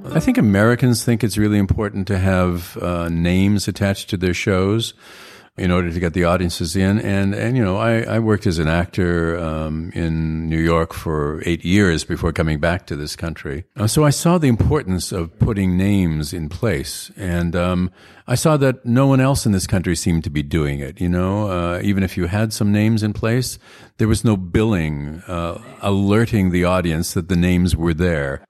I think Americans think it's really important to have names attached to their shows in order to get the audiences in. And you know, I worked as an actor in New York for 8 years before coming back to this country. So I saw the importance of putting names in place. And I saw that no one else in this country seemed to be doing it. You know, even if you had some names in place, there was no billing alerting the audience that the names were there.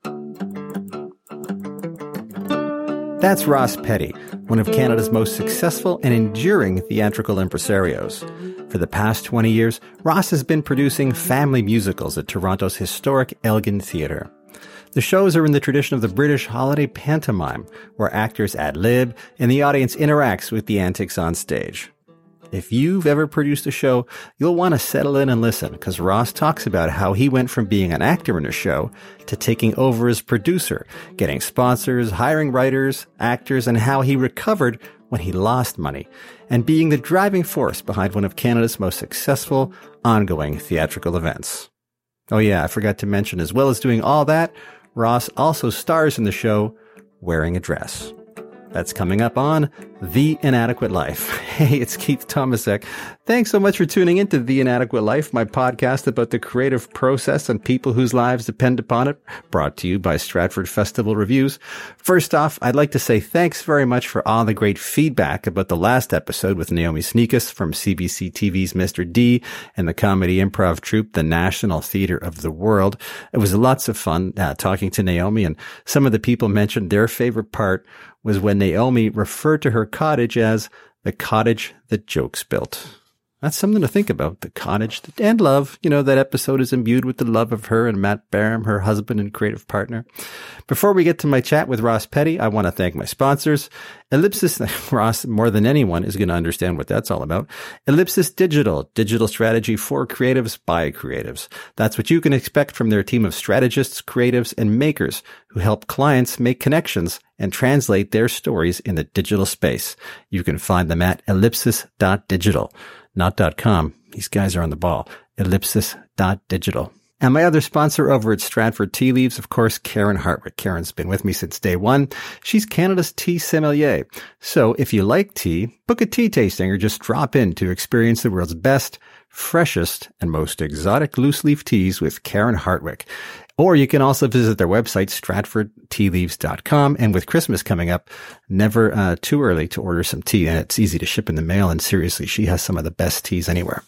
That's Ross Petty, one of Canada's most successful and enduring theatrical impresarios. For the past 20 years, Ross has been producing family musicals at Toronto's historic Elgin Theatre. The shows are in the tradition of the British holiday pantomime, where actors ad-lib and the audience interacts with the antics on stage. If you've ever produced a show, you'll want to settle in and listen, because Ross talks about how he went from being an actor in a show to taking over as producer, getting sponsors, hiring writers, actors, and how he recovered when he lost money, and being the driving force behind one of Canada's most successful ongoing theatrical events. Oh yeah, I forgot to mention, as well as doing all that, Ross also stars in the show Wearing a Dress. That's coming up on The Inadequate Life. Hey, it's Keith Tomasek. Thanks so much for tuning into The Inadequate Life, my podcast about the creative process and people whose lives depend upon it, brought to you by Stratford Festival Reviews. First off, I'd like to say thanks very much for all the great feedback about the last episode with Naomi Sneakus from CBC TV's Mr. D and the comedy improv troupe, the National Theatre of the World. It was lots of fun talking to Naomi, and some of the people mentioned their favorite part was when Naomi referred to her cottage as the cottage that jokes built. That's something to think about. The cottage and love. You know, that episode is imbued with the love of her and Matt Barham, her husband and creative partner. Before we get to my chat with Ross Petty, I want to thank my sponsors. Ellipsis, Ross, more than anyone, is going to understand what that's all about. Ellipsis Digital, digital strategy for creatives by creatives. That's what you can expect from their team of strategists, creatives, and makers who help clients make connections and translate their stories in the digital space. You can find them at ellipsis.digital. Not .com. These guys are on the ball. Ellipsis.digital. And my other sponsor over at Stratford Tea Leaves, of course, Karen Hartwick. Karen's been with me since day one. She's Canada's tea sommelier. So if you like tea, book a tea tasting or just drop in to experience the world's best, freshest, and most exotic loose leaf teas with Karen Hartwick. Or you can also visit their website, stratfordtealeaves.com. And with Christmas coming up, never too early to order some tea. And it's easy to ship in the mail. And seriously, she has some of the best teas anywhere.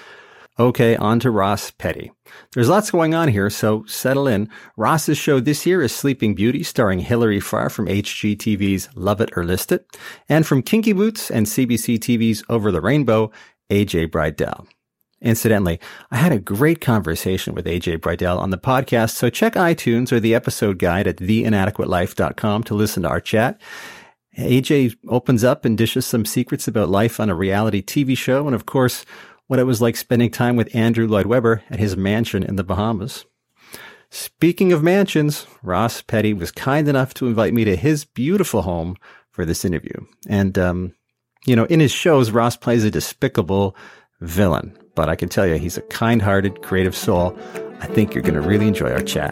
Okay, on to Ross Petty. There's lots going on here, so settle in. Ross's show this year is Sleeping Beauty, starring Hilary Farr from HGTV's Love It or List It, and from Kinky Boots and CBC TV's Over the Rainbow, AJ Bridell. Incidentally, I had a great conversation with AJ Bridell on the podcast, so check iTunes or the episode guide at theinadequatelife.com to listen to our chat. AJ opens up and dishes some secrets about life on a reality TV show, and of course, what it was like spending time with Andrew Lloyd Webber at his mansion in the Bahamas. Speaking of mansions, Ross Petty was kind enough to invite me to his beautiful home for this interview. And, in his shows, Ross plays a despicable villain. But I can tell you, he's a kind-hearted, creative soul. I think you're going to really enjoy our chat.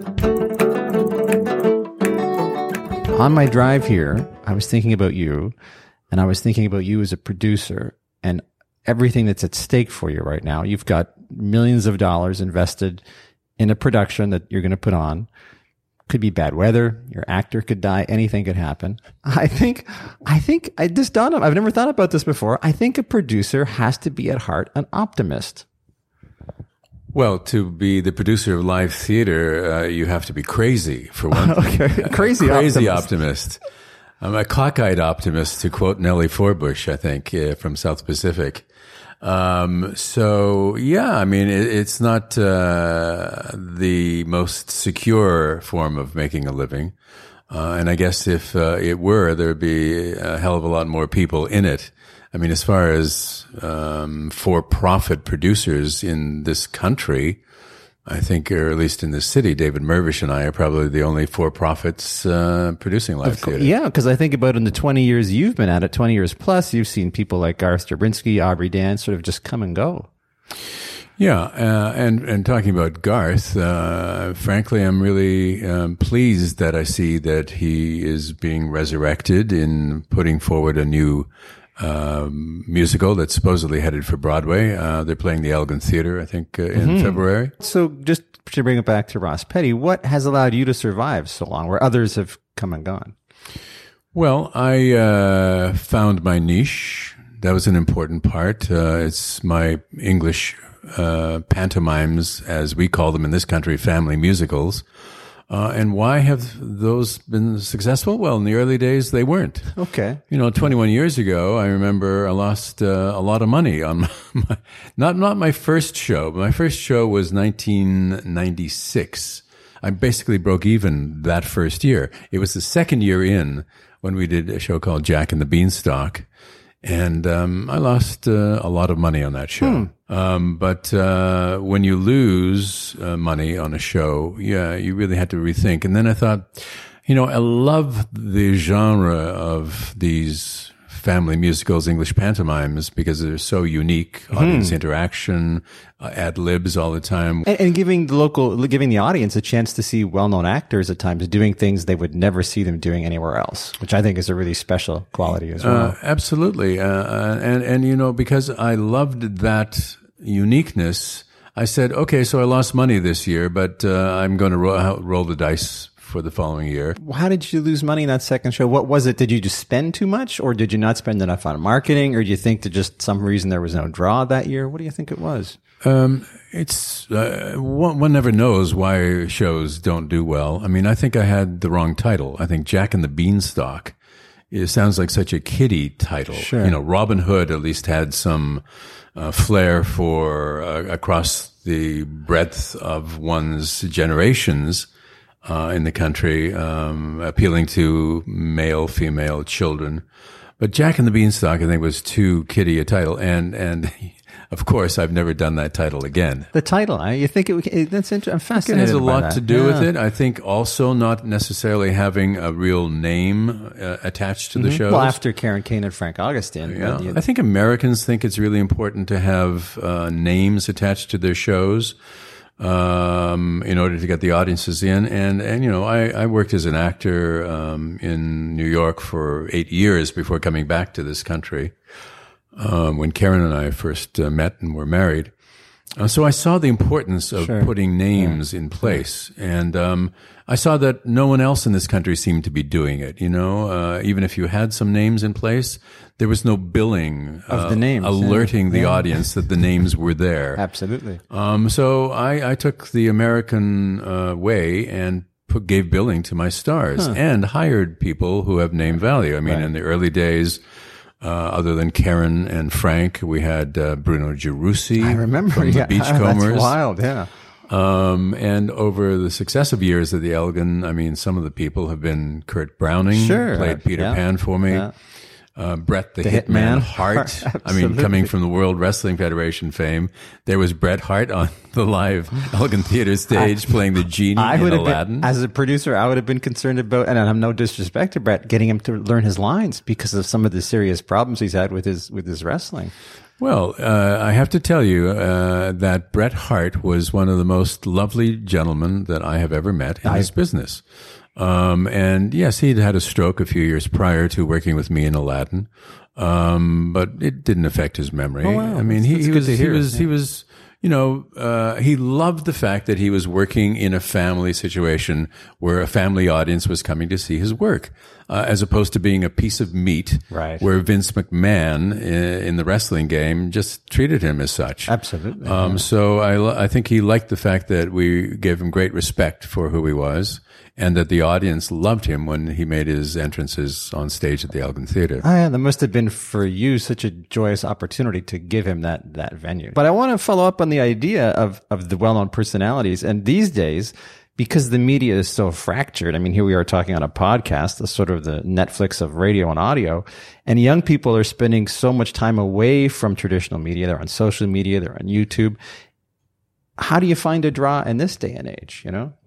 On my drive here, I was thinking about you, and I was thinking about you as a producer and everything that's at stake for you right now. You've got millions of dollars invested in a production that you're going to put on. Could be bad weather. Your actor could die. Anything could happen. I think this dawned on me. I've never thought about this before. I think a producer has to be at heart an optimist. Well, to be the producer of live theater, you have to be crazy, for one thing. Okay. Crazy optimist. I'm a cockeyed optimist, to quote Nellie Forbush, I think, from South Pacific. It's not the most secure form of making a living. And I guess if it were, there'd be a hell of a lot more people in it. I mean, as far as for-profit producers in this country, I think, or at least in this city, David Mervish and I are probably the only for-profits producing live theater. Yeah, because I think about in the 20 years you've been at it, 20 years plus, you've seen people like Garth Drabinsky, Aubrey Dan sort of just come and go. Yeah, and talking about Garth, frankly, I'm really pleased that I see that he is being resurrected in putting forward a new musical that's supposedly headed for Broadway. They're playing the Elgin Theatre, I think, in February. So just to bring it back to Ross Petty, what has allowed you to survive so long where others have come and gone? Well, I found my niche. That was an important part. It's my English pantomimes, as we call them in this country, family musicals. And why have those been successful? Well, in the early days, they weren't. Okay. 21 years ago, I remember I lost a lot of money on not my first show. My first show was 1996. I basically broke even that first year. It was the second year in when we did a show called Jack and the Beanstalk. And I lost a lot of money on that show. But when you lose money on a show, yeah, you really had to rethink. And then I thought, I love the genre of these family musicals, English pantomimes, because they're so unique. Audience interaction, ad-libs all the time. And giving the audience a chance to see well-known actors at times doing things they would never see them doing anywhere else, which I think is a really special quality as well. Absolutely. And because I loved that uniqueness, I said, okay, so I lost money this year, but I'm going to roll the dice for the following year. How did you lose money in that second show? What was it? Did you just spend too much, or did you not spend enough on marketing, or do you think that just some reason there was no draw that year? What do you think it was? It's one never knows why shows don't do well. I mean, I think I had the wrong title. I think Jack and the Beanstalk. It sounds like such a kiddie title. Sure. Robin Hood at least had some flair for across the breadth of one's generations. In the country, appealing to male, female children. But Jack and the Beanstalk, I think, was too kiddie a title. And of course, I've never done that title again. The title, you think that's interesting. I'm fascinated. It has a lot that. to do with it. I think also not necessarily having a real name attached to the shows. Well, after Karen Kane and Frank Augustine. Yeah. I think Americans think it's really important to have names attached to their shows. In order to get the audiences in. And I worked as an actor, in New York for 8 years before coming back to this country, when Karen and I first met and were married. So I saw the importance of putting names in place. And, I saw that no one else in this country seemed to be doing it. Even if you had some names in place, there was no billing of the names, alerting the audience that the names were there. Absolutely. So I took the American way and gave billing to my stars and hired people who have name value. I mean, in the early days, other than Karen and Frank, we had Bruno Gerussi. I remember from the Beachcombers. That's wild, yeah. And over the successive years at the Elgin, I mean, some of the people have been Kurt Browning, played Peter Pan for me. Yeah. Bret the Hitman Hart. I mean, coming from the World Wrestling Federation fame, there was Bret Hart on the live Elgin Theatre stage playing the genie in Aladdin. As a producer, I would have been concerned about, and I have no disrespect to Bret, getting him to learn his lines because of some of the serious problems he's had with his wrestling. Well, I have to tell you that Bret Hart was one of the most lovely gentlemen that I have ever met in this business. And yes, he'd had a stroke a few years prior to working with me in Aladdin, but it didn't affect his memory. Oh, wow. I mean, he was. He loved the fact that he was working in a family situation where a family audience was coming to see his work, as opposed to being a piece of meat, right, where Vince McMahon in the wrestling game just treated him as such. Absolutely. So I think he liked the fact that we gave him great respect for who he was, and that the audience loved him when he made his entrances on stage at the Elgin Theatre. Oh, yeah, that must have been for you such a joyous opportunity to give him that venue. But I want to follow up on the idea of the well-known personalities. And these days, because the media is so fractured, I mean, here we are talking on a podcast, the sort of the Netflix of radio and audio, and young people are spending so much time away from traditional media. They're on social media, they're on YouTube. How do you find a draw in this day and age,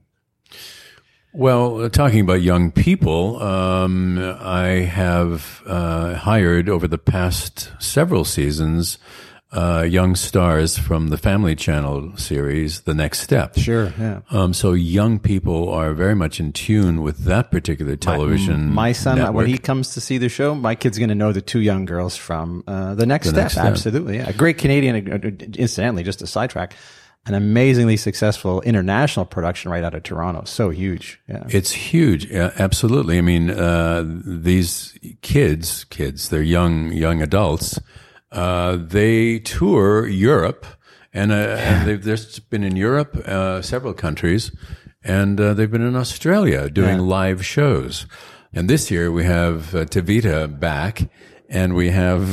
Well, talking about young people, I have hired over the past several seasons young stars from the Family Channel series, The Next Step. Sure, yeah. So young people are very much in tune with that particular television My son, network. when he comes to see the show, my kid's going to know the two young girls from The Next Step. Absolutely, yeah. A great Canadian, incidentally, just a sidetrack, an amazingly successful international production right out of Toronto. So huge. Yeah. It's huge. Yeah, absolutely. I mean, these kids, they're young adults. They tour Europe, and they've been in Europe, several countries, and they've been in Australia doing live shows. And this year we have Tavita back, and we have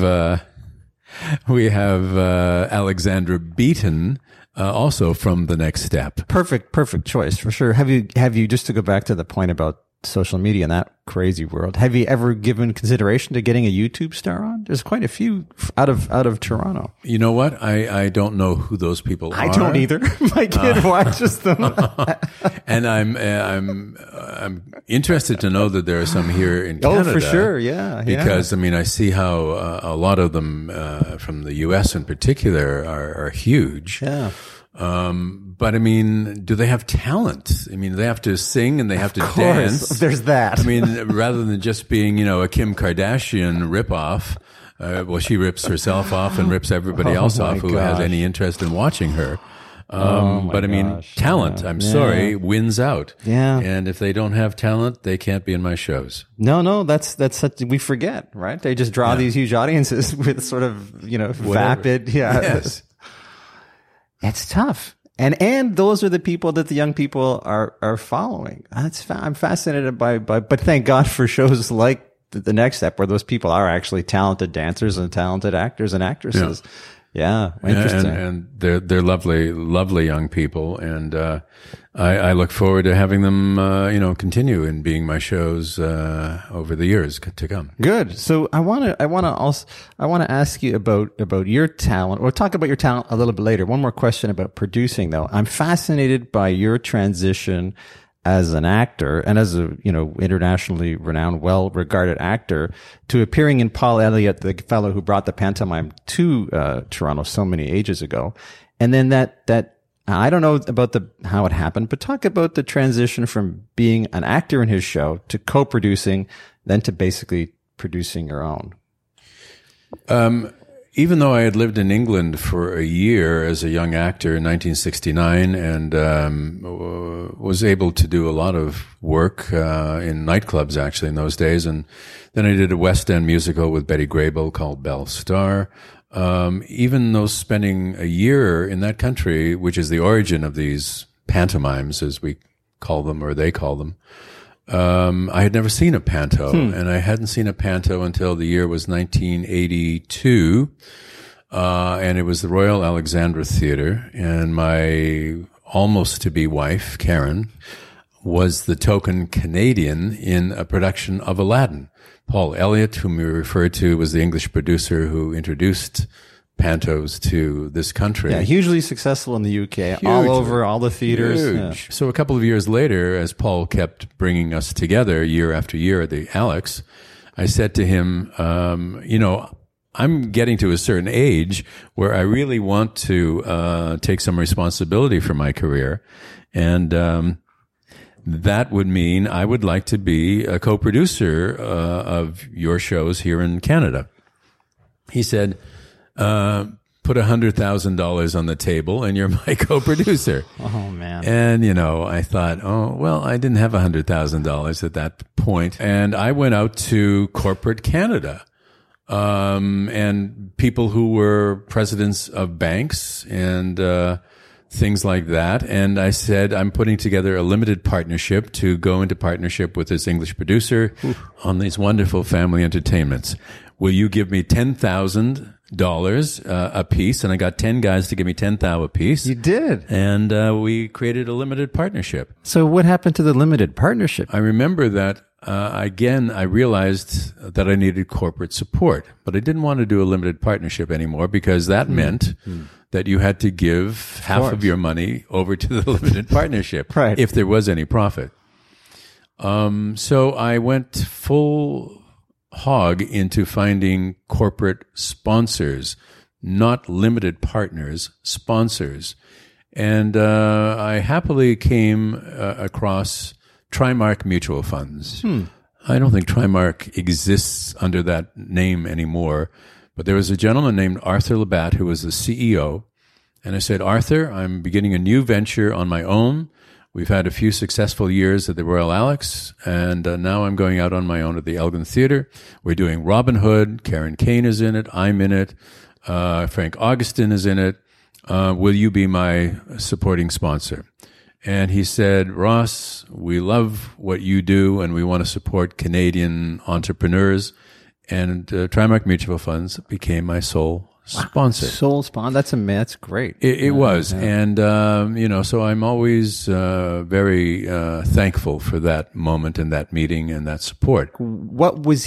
Alexandra Beaton, also from The Next Step. Perfect choice for sure. Have you just to go back to the point about social media in that crazy world, have you ever given consideration to getting a YouTube star on? There's quite a few out of Toronto. You know what? I don't know who those people are. I don't either. My kid watches them. And I'm interested to know that there are some here in Canada. Oh, for sure. Yeah. Because, I mean, I see how a lot of them from the U.S. in particular are huge. Yeah. But I mean, do they have talent? I mean, they have to sing and they have to dance. There's that. I mean, rather than just being, a Kim Kardashian ripoff, well, she rips herself off and rips everybody else off who has any interest in watching her. But I mean, talent, I'm sorry, wins out. Yeah. And if they don't have talent, they can't be in my shows. No, that's such, we forget, right? They just draw these huge audiences with sort of, vapid. Yeah. Yes. It's tough. And those are the people that the young people are following. I'm fascinated by, but thank God for shows like the Next Step, where those people are actually talented dancers and talented actors and actresses. Yeah. Interesting. And they're lovely, lovely young people. And, I look forward to having them, continue in being my shows, over the years to come. Good. So I want to ask you about your talent. We'll talk about your talent a little bit later. One more question about producing though. I'm fascinated by your transition as an actor and as a, internationally renowned, well-regarded actor to appearing in Paul Elliott, the fellow who brought the pantomime to, Toronto so many ages ago. And then that I don't know about how it happened, but talk about the transition from being an actor in his show to co-producing, then to basically producing your own. Even though I had lived in England for a year as a young actor in 1969 and was able to do a lot of work in nightclubs actually in those days, and then I did a West End musical with Betty Grable called Belle Starr. Even though spending a year in that country, which is the origin of these pantomimes, as we call them, or they call them, I had never seen a panto, and I hadn't seen a panto until the year was 1982, and it was the Royal Alexandra Theatre, and my almost-to-be wife, Karen, was the token Canadian in a production of Aladdin. Paul Elliott, whom we referred to, was the English producer who introduced pantos to this country. Yeah, hugely successful in the UK, all over, all the theaters. Yeah. So a couple of years later, as Paul kept bringing us together year after year at the Alex, I said to him, I'm getting to a certain age where I really want to take some responsibility for my career. And that would mean I would like to be a co-producer of your shows here in Canada. He said, put $100,000 on the table and you're my co-producer. Oh, man. And, I thought, I didn't have $100,000 at that point. And I went out to corporate Canada, and people who were presidents of banks and, things like that. And I said, I'm putting together a limited partnership to go into partnership with this English producer on these wonderful family entertainments. Will you give me $10,000 a piece? And I got 10 guys to give me $10,000 a piece. You did. And we created a limited partnership. So what happened to the limited partnership? I remember that, again, I realized that I needed corporate support, but I didn't want to do a limited partnership anymore because that meant that you had to give half of your money over to the limited partnership, right, if there was any profit. So I went full hog into finding corporate sponsors, not limited partners, sponsors. And I happily came across Trimark Mutual Funds. I don't think Trimark exists under that name anymore, but there was a gentleman named Arthur Labatt who was the CEO. And I said, Arthur, I'm beginning a new venture on my own. We've had a few successful years at the Royal Alex, and now I'm going out on my own at the Elgin Theatre. We're doing Robin Hood. Karen Kane is in it. I'm in it. Frank Augustin is in it. Will you be my supporting sponsor? And he said, Ross, we love what you do, and we want to support Canadian entrepreneurs. And Trimark Mutual Funds became my sole sponsor. Sole sponsor. That's great. It was. Yeah. And, so I'm always very thankful for that moment and that meeting and that support. What was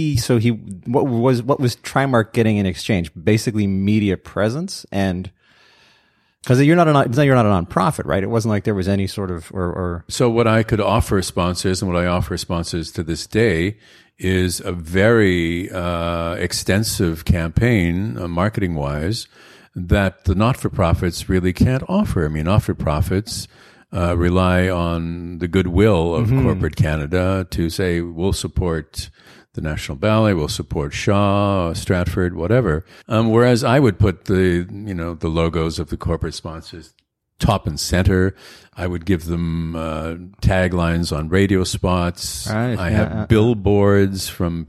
what was Trimark getting in exchange? Basically media presence and... Because you're not a nonprofit, right? It wasn't like there was any sort of or. So what I could offer sponsors, and what I offer sponsors to this day, is a very extensive campaign, marketing-wise, that the not-for-profits really can't offer. I mean, not-for-profits rely on the goodwill of corporate Canada to say we'll support the National Ballet, will support Shaw, Stratford, whatever. Whereas I would put the logos of the corporate sponsors top and center. I would give them taglines on radio spots. Right, I have billboards from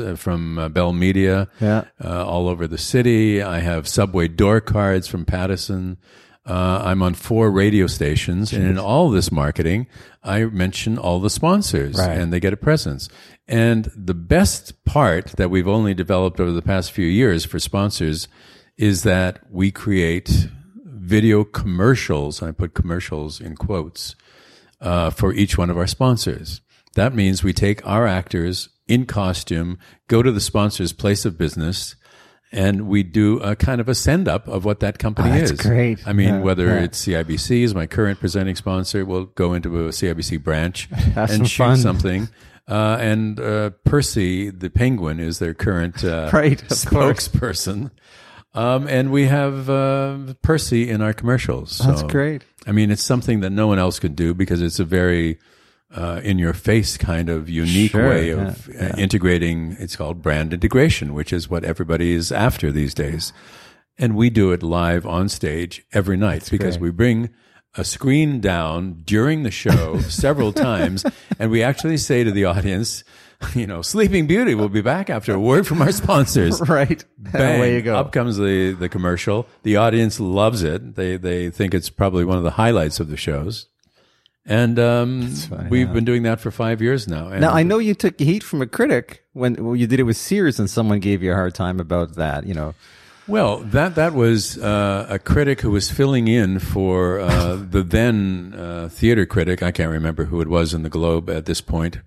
Bell Media all over the city. I have subway door cards from Pattison. I'm on 4 radio stations, and in all this marketing, I mention all the sponsors, and they get a presence. And the best part that we've only developed over the past few years for sponsors is that we create video commercials, and I put commercials in quotes, for each one of our sponsors. That means we take our actors in costume, go to the sponsor's place of business, and we do a kind of a send-up of what that company is. That's great. I mean, whether it's CIBC is my current presenting sponsor, we'll go into a CIBC branch and shoot something. And Percy the Penguin is their current spokesperson. And we have Percy in our commercials. So, that's great. I mean, it's something that no one else could do because it's a very in-your-face kind of unique way of integrating. It's called brand integration, which is what everybody is after these days. And we do it live on stage every night because we bring a screen down during the show several times, and we actually say to the audience, Sleeping Beauty will be back after a word from our sponsors. Right. Bang, away you go. Up comes the commercial. The audience loves it. They think it's probably one of the highlights of the shows. And we've been doing that for 5 years now. And now, I know you took heat from a critic when you did it with Sears, and someone gave you a hard time about that, Well, that was a critic who was filling in for the then theater critic. I can't remember who it was in the Globe at this point.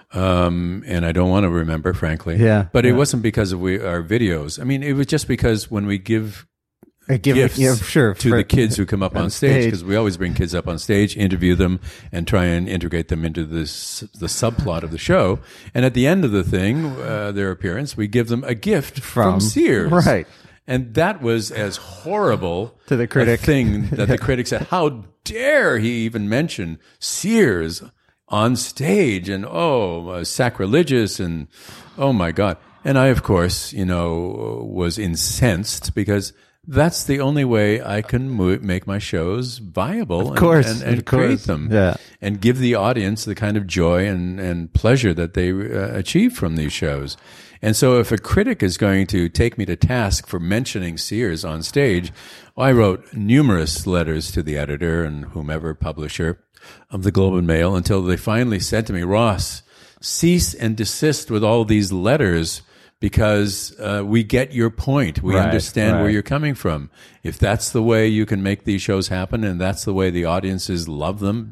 And I don't want to remember, frankly. Yeah. But it wasn't because of our videos. I mean, it was just because when we give gifts to the kids who come up on stage, because we always bring kids up on stage, interview them, and try and integrate them into the subplot of the show. And at the end of the thing, their appearance, we give them a gift from Sears. Right. And that was as horrible to the critic thing that the critic said, how dare he even mention Sears on stage, and sacrilegious, and oh my God. And I, of course, was incensed because that's the only way I can make my shows viable and create them and give the audience the kind of joy and pleasure that they achieve from these shows. And so if a critic is going to take me to task for mentioning Sears on stage, I wrote numerous letters to the editor and whomever publisher of the Globe and Mail until they finally said to me, Ross, cease and desist with all these letters because we get your point. We understand where you're coming from. If that's the way you can make these shows happen and that's the way the audiences love them,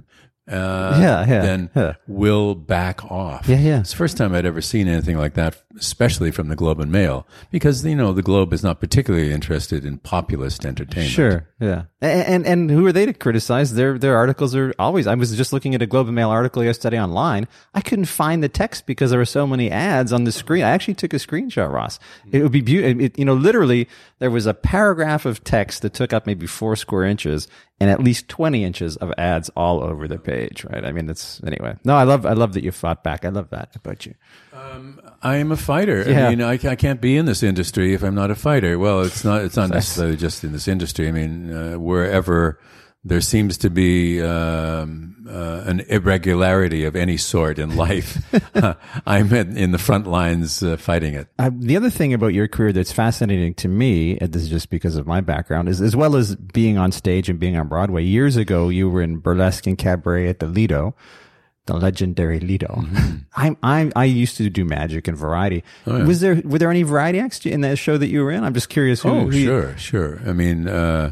then will back off. It's the first time I'd ever seen anything like that, especially from the Globe and Mail, because, you know, the Globe is not particularly interested in populist entertainment. Sure, yeah. And who are they to criticize? Their articles are always, I was just looking at a Globe and Mail article yesterday online. I couldn't find the text because there were so many ads on the screen. I actually took a screenshot, Ross. It would be beautiful. You know, literally, there was a paragraph of text that took up maybe 4 square inches and at least 20 inches of ads all over the page, right? I mean, anyway. No, I love that you fought back. I love that about you. I am a fighter. Yeah. I mean, I can't be in this industry if I'm not a fighter. Well, it's not necessarily just in this industry. I mean, wherever there seems to be an irregularity of any sort in life, I'm in the front lines fighting it. The other thing about your career that's fascinating to me, and this is just because of my background, is as well as being on stage and being on Broadway. Years ago, you were in burlesque and cabaret at the Lido, the legendary Lido. Mm-hmm. I used to do magic and variety. Oh, yeah. Were there any variety acts in that show that you were in? I'm just curious. Sure. I mean,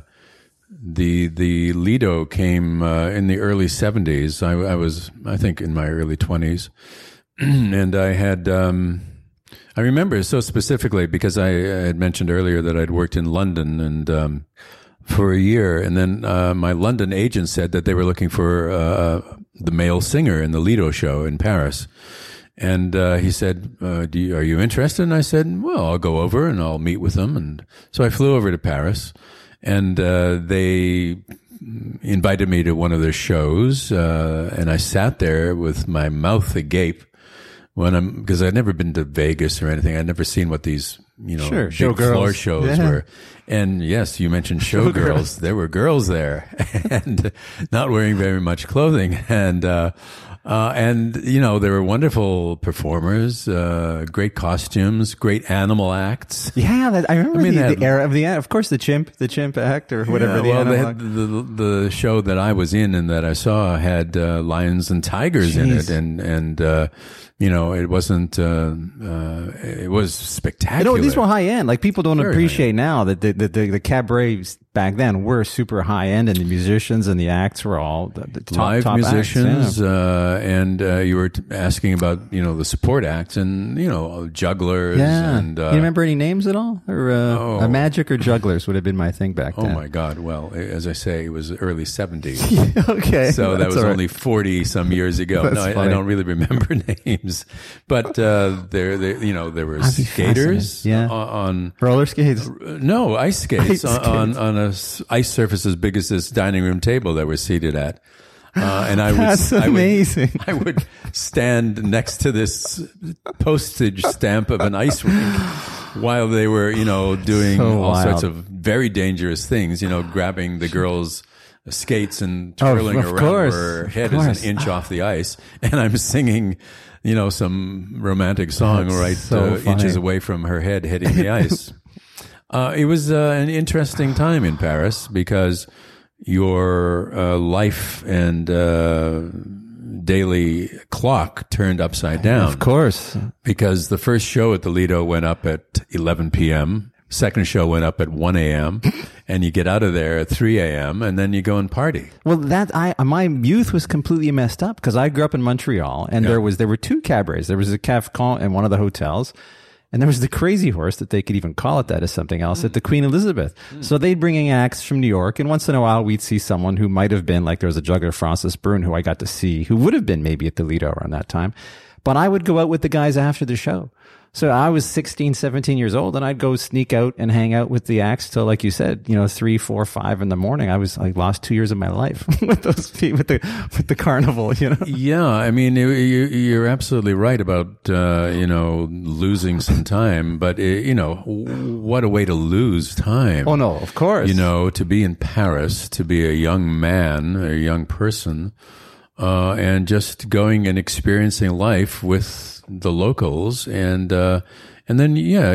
the Lido came in the early 70s. I was, I think, in my early 20s, and I had. I remember so specifically because I had mentioned earlier that I'd worked in London and for a year, and then my London agent said that they were looking for the male singer in the Lido show in Paris. And he said, are you interested? And I said, well, I'll go over and I'll meet with them. And so I flew over to Paris, and they invited me to one of their shows, and I sat there with my mouth agape because I'd never been to Vegas or anything. I'd never seen what these, big floor shows were. And yes, you mentioned showgirls. There were girls there and not wearing very much clothing. And there were wonderful performers, great costumes, great animal acts. Yeah, I remember the era of of course, the chimp act or whatever. Yeah, they had the show that I was in and that I saw had lions and tigers in it, and it wasn't. It was spectacular. These were high end. Like people don't appreciate now that the cabarets back then were super high end, and the musicians and the acts were all the top musicians. acts, yeah. And you were asking about the support acts and jugglers. Yeah. And you remember any names at all? Or magic or jugglers would have been my thing back then. Oh my God! Well, as I say, it was early 70s. Okay, so that was only 40 some years ago. No, I don't really remember names, but there were skaters on roller skates. No, ice skates on a ice surface as big as this dining room table that we're seated at. And That's amazing. I would stand next to this postage stamp of an ice rink while they were, doing all sorts of very dangerous things, grabbing the girls' skates and twirling around her head as an inch off the ice. And I'm singing, some romantic song inches away from her head hitting the ice. It was an interesting time in Paris because your life and daily clock turned upside down. Of course. Because the first show at the Lido went up at 11 p.m., second show went up at 1 a.m., and you get out of there at 3 a.m., and then you go and party. Well, my youth was completely messed up because I grew up in Montreal, and there were 2 cabarets. There was a Café Con in one of the hotels, and there was the Crazy Horse, that they could even call it that as something else, at the Queen Elizabeth. So they'd bring in acts from New York, and once in a while we'd see someone who might have been, like there was a juggler, Francis Brune, who I got to see, who would have been maybe at the Lido around that time. But I would go out with the guys after the show. So I was 16, 17 years old, and I'd go sneak out and hang out with the acts till, like you said, 3, 4, 5 in the morning. I lost 2 years of my life with the carnival, Yeah, I mean, you're absolutely right about, losing some time, but, what a way to lose time. Oh, no, of course. To be in Paris, to be a young man, a young person, and just going and experiencing life with the locals, and then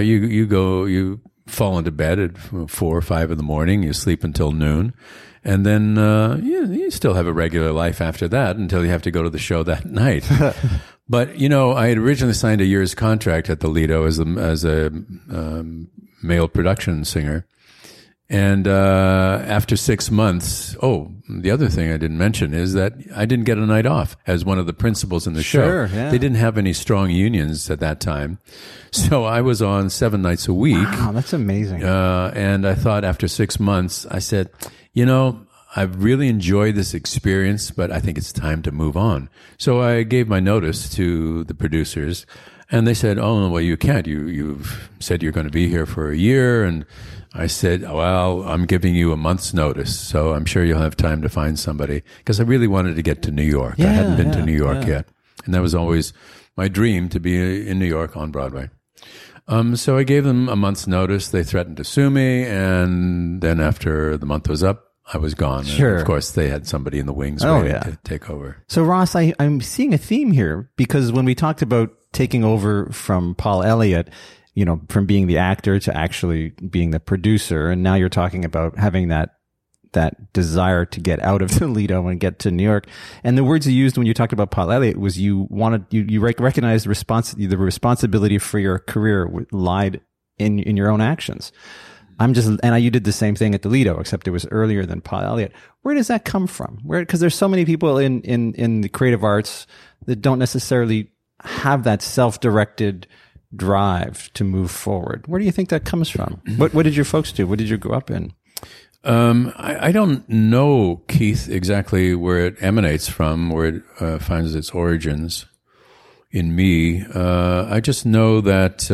you fall into bed at 4 or 5 in the morning, you sleep until noon, and then you still have a regular life after that until you have to go to the show that night. But I had originally signed a year's contract at the Lido as a male production singer, And after 6 months, the other thing I didn't mention is that I didn't get a night off as one of the principals in the show. Yeah. They didn't have any strong unions at that time. So I was on 7 nights a week. Wow, that's amazing. And I thought after 6 months, I said, I've really enjoyed this experience, but I think it's time to move on. So I gave my notice to the producers, and they said, "Oh, well, you can't. You've said you're going to be here for a year." And I said, "Well, I'm giving you a month's notice, so I'm sure you'll have time to find somebody." Because I really wanted to get to New York. I hadn't been to New York yet. And that was always my dream, to be in New York on Broadway. So I gave them a month's notice. They threatened to sue me. And then after the month was up, I was gone. Sure. And of course, they had somebody in the wings waiting to take over. So, Ross, I'm seeing a theme here, because when we talked about taking over from Paul Elliott, from being the actor to actually being the producer, and now you're talking about having that desire to get out of Toledo and get to New York. And the words you used when you talked about Paul Elliott was you recognized the responsibility for your career lied in your own actions. You did the same thing at Toledo, except it was earlier than Paul Elliott. Where does that come from? Because there's so many people in the creative arts that don't necessarily have that self-directed drive to move forward. Where do you think that comes from? What did your folks do? What did you grow up in? I don't know, Keith, exactly where it emanates from, where it finds its origins in me. I just know that,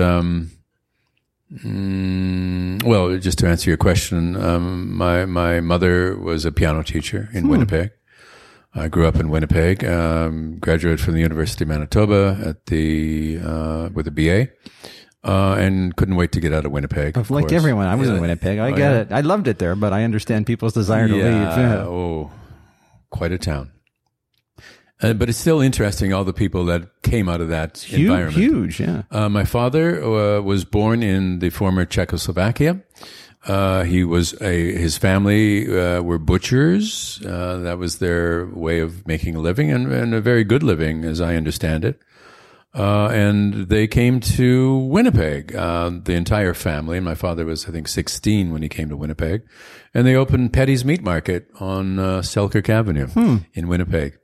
just to answer your question, my mother was a piano teacher in Winnipeg. I grew up in Winnipeg, graduated from the University of Manitoba with a BA. And couldn't wait to get out of Winnipeg. Like everyone, I was in Winnipeg. I get it. I loved it there, but I understand people's desire to leave. Yeah. Oh, quite a town. But it's still interesting, all the people that came out of that environment. Huge, yeah. My father was born in the former Czechoslovakia. His family were butchers. That was their way of making a living, and a very good living, as I understand it. And they came to Winnipeg, the entire family. And my father was, I think, 16 when he came to Winnipeg. And they opened Petty's Meat Market on Selkirk Avenue in Winnipeg.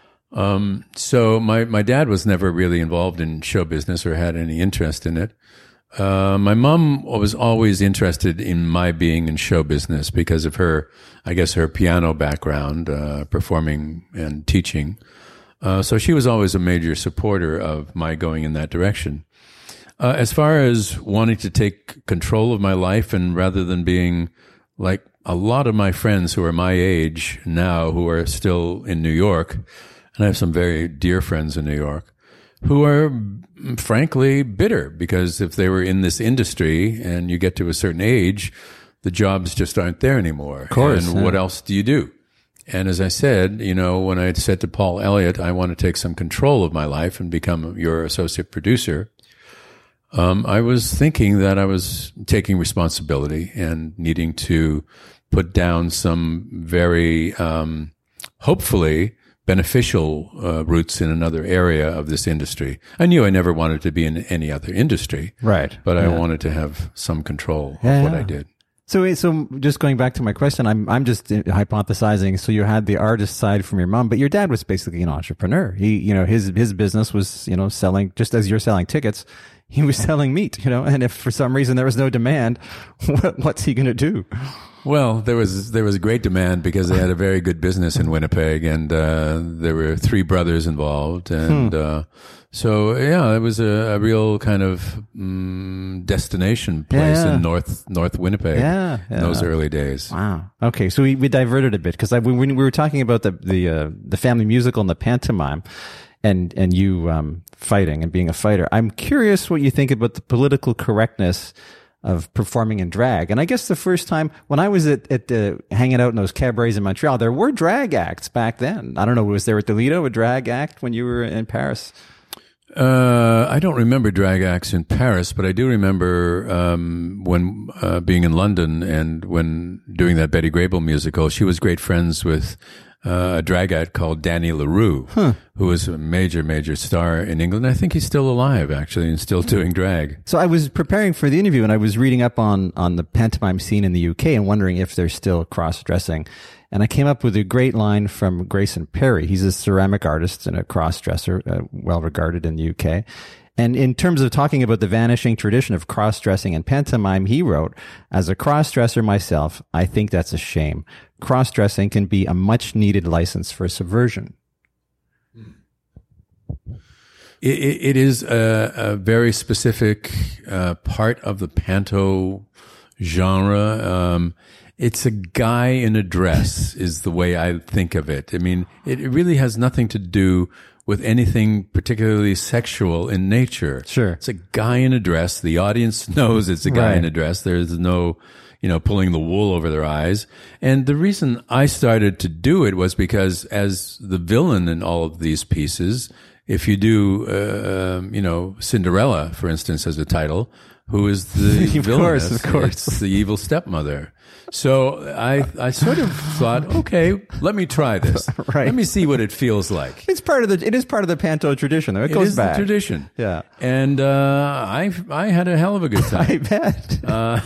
So my dad was never really involved in show business or had any interest in it. My mom was always interested in my being in show business because of her piano background, performing and teaching. So she was always a major supporter of my going in that direction. As far as wanting to take control of my life, and rather than being like a lot of my friends who are my age now, who are still in New York, and I have some very dear friends in New York, who are frankly bitter because if they were in this industry and you get to a certain age, the jobs just aren't there anymore. Of course. And what else do you do? And as I said, when I had said to Paul Elliott, I want to take some control of my life and become your associate producer, I was thinking that I was taking responsibility and needing to put down some very, hopefully beneficial roots in another area of this industry. I knew I never wanted to be in any other industry. Right. But I wanted to have some control of what I did. So just going back to my question, I'm just hypothesizing. So you had the artist side from your mom, but your dad was basically an entrepreneur. He, his business was, selling, just as you're selling tickets, he was selling meat, and if for some reason there was no demand, what's he going to do? Well, there was a great demand because they had a very good business in Winnipeg, and there were 3 brothers involved, and so it was a real kind of destination place in North Winnipeg in those early days. Wow. Okay, so we diverted a bit because when we were talking about the family musical and the pantomime, and you fighting and being a fighter, I'm curious what you think about the political correctness of performing in drag. And I guess the first time when I was at hanging out in those cabarets in Montreal, there were drag acts back then. I don't know, was there at Toledo a drag act when you were in Paris? I don't remember drag acts in Paris, but I do remember when being in London and when doing that Betty Grable musical. She was great friends with a dragette called Danny LaRue, who was a major star in England. I think he's still alive, actually, and still doing drag. So I was preparing for the interview, and I was reading up on the pantomime scene in the UK and wondering if there's still cross-dressing. And I came up with a great line from Grayson Perry. He's a ceramic artist and a cross-dresser, well-regarded in the UK. And in terms of talking about the vanishing tradition of cross-dressing and pantomime, he wrote, "As a cross-dresser myself, I think that's a shame. Cross-dressing can be a much-needed license for subversion." It is a very specific part of the panto genre. It's a guy in a dress is the way I think of it. I mean, it really has nothing to do with anything particularly sexual in nature. Sure. It's a guy in a dress. The audience knows it's a guy in a dress. There's no, pulling the wool over their eyes. And the reason I started to do it was because as the villain in all of these pieces, if you do, Cinderella, for instance, as a title, who is the villainess? Of course. It's the evil stepmother. So I sort of thought, okay, let me try this. Right. Let me see what it feels like. It is part of the panto tradition, though. It goes back. The tradition. Yeah. And I had a hell of a good time. I bet.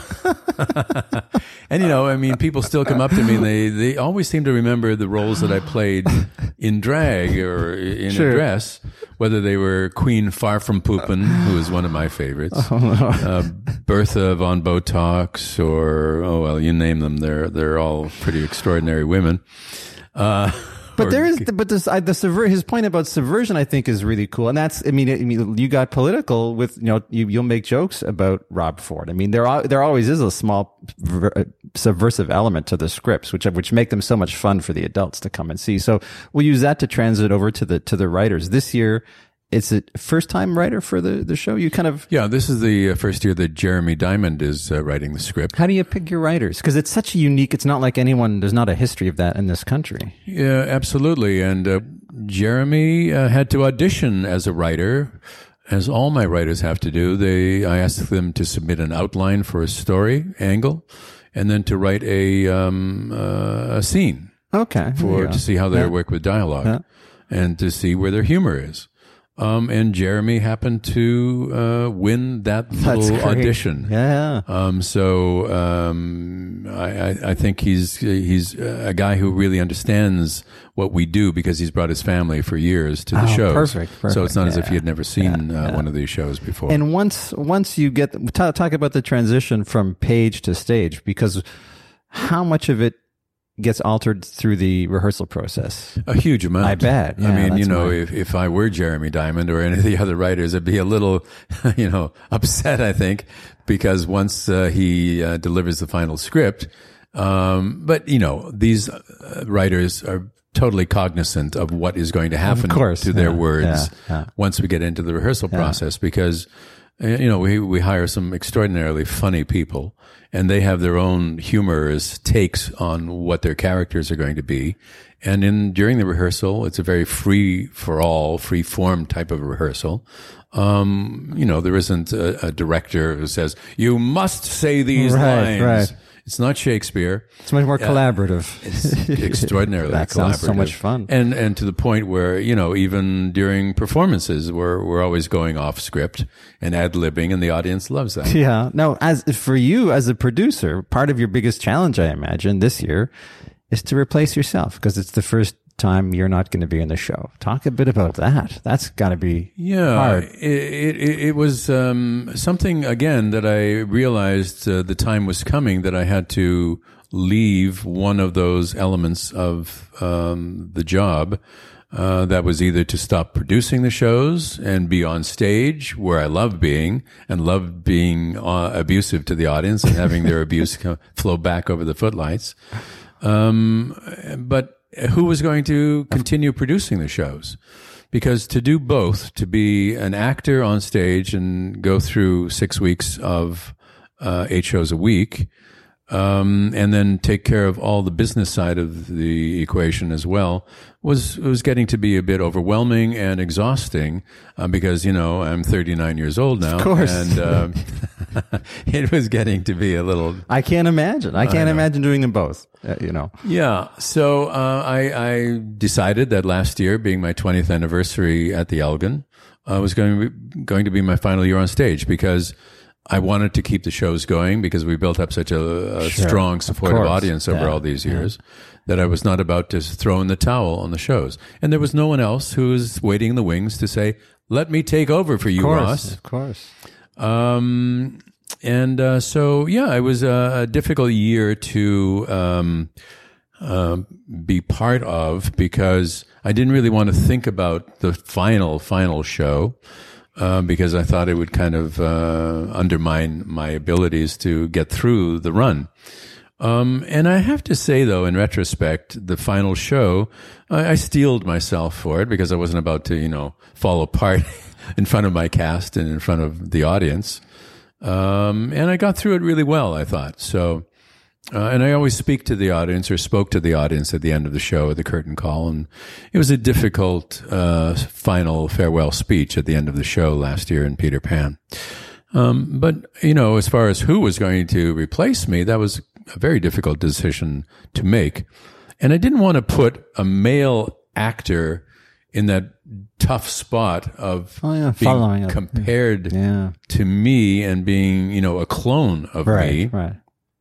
And people still come up to me and they always seem to remember the roles that I played in drag or in a dress, whether they were Queen Farframpoopen, who is one of my favorites, Bertha von Botox, or you name them. They're all pretty extraordinary women. But his point about subversion, I think, is really cool. And that's, you got political with, you'll make jokes about Rob Ford. I mean, there always is a small subversive element to the scripts, which make them so much fun for the adults to come and see. So we'll use that to transit over to the writers. This year, it's a first-time writer for the show? This is the first year that Jeremy Diamond is writing the script. How do you pick your writers? Because it's such a unique, it's not like there's not a history of that in this country. Yeah, absolutely. And Jeremy had to audition as a writer, as all my writers have to do. I asked them to submit an outline for a story angle, and then to write a scene. Okay. To see how they work with dialogue, and to see where their humor is. And Jeremy happened to win that little audition. Yeah. I think he's a guy who really understands what we do because he's brought his family for years to the shows. Perfect. So it's not as if he had never seen one of these shows before. And once you get talk about the transition from page to stage, because how much of it gets altered through the rehearsal process? A huge amount. I bet. Yeah, if I were Jeremy Diamond or any of the other writers, I'd be a little, upset, I think, because once he delivers the final script. But these writers are totally cognizant of what is going to happen to their words once we get into the rehearsal process, because we hire some extraordinarily funny people, and they have their own humorous takes on what their characters are going to be. And during the rehearsal, it's a very free form type of rehearsal. There isn't a director who says, you must say these lines. Right. It's not Shakespeare. It's much more collaborative. It's extraordinarily that collaborative. Sounds so much fun. And to the point where, even during performances, we're always going off script and ad-libbing, and the audience loves that. Yeah. Now, for you as a producer, part of your biggest challenge, I imagine, this year is to replace yourself, because it's the first time you're not going to be in the show. Talk a bit about that. That's got to be hard. It was something, again, that I realized the time was coming that I had to leave one of those elements of the job. That was either to stop producing the shows and be on stage, where I love being, and love being abusive to the audience and having their abuse flow back over the footlights. But who was going to continue producing the shows? Because to do both, to be an actor on stage and go through 6 weeks of 8 shows a week, and then take care of all the business side of the equation as well, was getting to be a bit overwhelming and exhausting, because I'm 39 years old now. Of course. And It was getting to be a little. I can't imagine. I can't imagine doing them both. Yeah. So I decided that last year, being my 20th anniversary at the Elgin, was going to be my final year on stage, because I wanted to keep the shows going, because we built up such a strong, supportive audience over all these years, that I was not about to throw in the towel on the shows. And there was no one else who was waiting in the wings to say, let me take over for you, Ross. Of course. So, it was a difficult year to be part of, because I didn't really want to think about the final show. Because I thought it would kind of undermine my abilities to get through the run. And I have to say, though, in retrospect, the final show, I steeled myself for it, because I wasn't about to, fall apart in front of my cast and in front of the audience. And I got through it really well, I thought. So, and I always speak to the audience, or spoke to the audience at the end of the show, at the curtain call. And it was a difficult final farewell speech at the end of the show last year in Peter Pan. But, as far as who was going to replace me, that was a very difficult decision to make. And I didn't want to put a male actor in that tough spot of being compared to me and being, a clone of me. Right.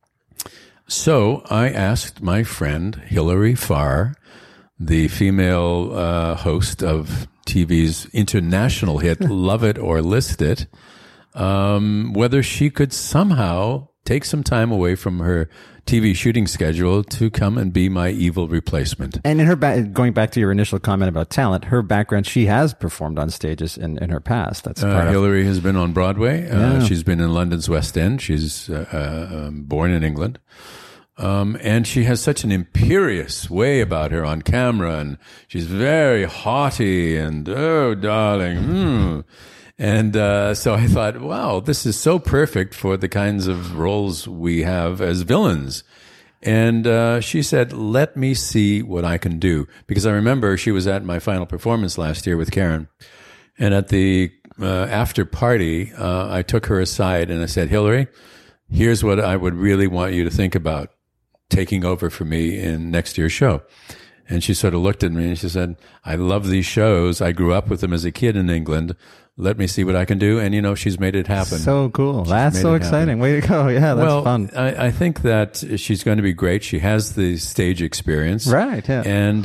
So I asked my friend Hilary Farr, the female host of TV's international hit Love It or List It, whether she could somehow take some time away from her TV shooting schedule to come and be my evil replacement. And in her going back to your initial comment about talent, her background, she has performed on stages in her past. That's part Hilary has been on Broadway. She's been in London's West End. She's born in England. And she has such an imperious way about her on camera, and she's very haughty and, oh, darling, And so I thought, wow, this is so perfect for the kinds of roles we have as villains. And she said, let me see what I can do. Because I remember she was at my final performance last year with Karen. And at the after party, I took her aside and I said, Hilary, here's what I would really want you to think about taking over for me in next year's show. And she sort of looked at me and she said, I love these shows. I grew up with them as a kid in England. Let me see what I can do. And, she's made it happen. So cool. That's so exciting. Way to go. Yeah, that's fun. I think that she's going to be great. She has the stage experience. Right, yeah.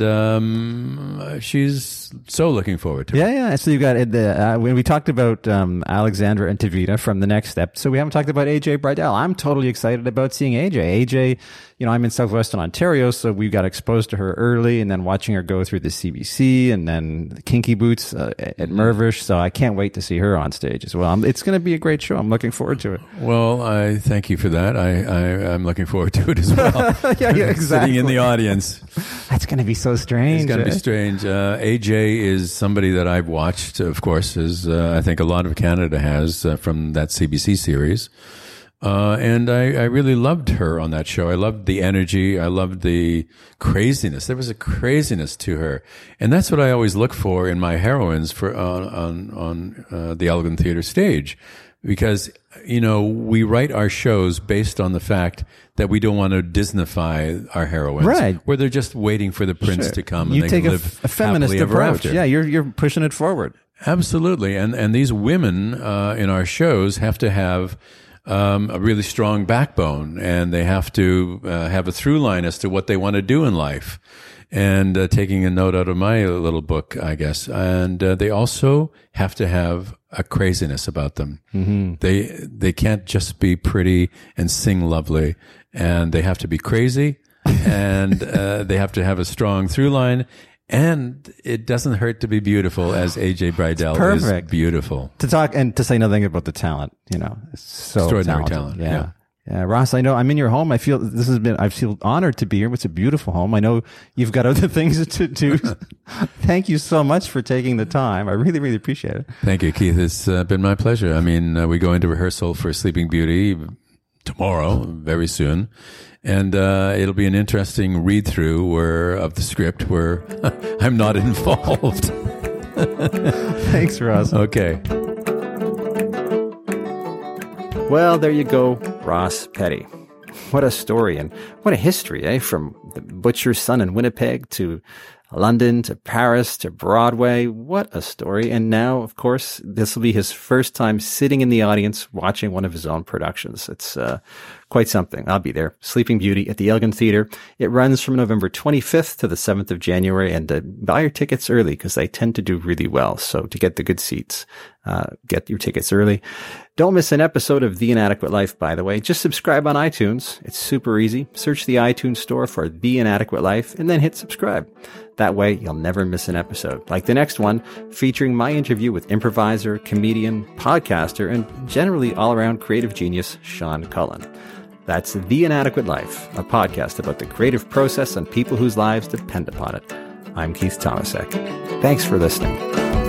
And she's so looking forward to it. Yeah. So you got when we talked about Alexandra and Tavita from The Next Step, so we haven't talked about AJ Bridell. I'm totally excited about seeing AJ. AJ, I'm in Southwestern Ontario, so we got exposed to her early, and then watching her go through the CBC and then the Kinky Boots at Mervish. So I can't wait to see her on stage as well. It's going to be a great show. I'm looking forward to it. Well, I thank you for that. I'm looking forward to it as well. yeah, exactly. Sitting in the audience. That's going to be so strange. It's going to be strange. AJ is somebody that I've watched, of course, as I think a lot of Canada has from that CBC series. And I really loved her on that show. I loved the energy. I loved the craziness. There was a craziness to her. And that's what I always look for in my heroines on the Elgin Theatre stage. Because, we write our shows based on the fact that we don't want to Disneyfy our heroines. Right. Where they're just waiting for the prince to come and you they take can live a feminist approach. After. Yeah, you're pushing it forward. Absolutely. And these women in our shows have to have a really strong backbone, and they have to have a through line as to what they want to do in life. And taking a note out of my little book, I guess. And they also have to have a craziness about them. Mm-hmm. They can't just be pretty and sing lovely, and they have to be crazy, and they have to have a strong through line. And it doesn't hurt to be beautiful, as AJ Bridell is beautiful. To talk and to say nothing about the talent, it's so extraordinary talented. talent. Yeah, Ross, I know I'm in your home. I feel I feel honored to be here. It's a beautiful home. I know you've got other things to do. Thank you so much for taking the time. I really, really appreciate it. Thank you, Keith. It's been my pleasure. I mean, we go into rehearsal for Sleeping Beauty tomorrow, very soon. And it'll be an interesting read-through of the script where I'm not involved. Thanks, Ross. Okay. Well, there you go, Ross Petty. What a story and what a history, eh? From the butcher's son in Winnipeg to London to Paris to Broadway. What a story. And now, of course, this will be his first time sitting in the audience watching one of his own productions. It's quite something. I'll be there. Sleeping Beauty at the Elgin Theatre. It runs from November 25th to the 7th of January. And buy your tickets early because they tend to do really well. So to get the good seats, get your tickets early. Don't miss an episode of The Inadequate Life, by the way. Just subscribe on iTunes. It's super easy. Search the iTunes store for The Inadequate Life and then hit subscribe. That way, you'll never miss an episode. Like the next one, featuring my interview with improviser, comedian, podcaster, and generally all-around creative genius, Sean Cullen. That's The Inadequate Life, a podcast about the creative process and people whose lives depend upon it. I'm Keith Tomasek. Thanks for listening.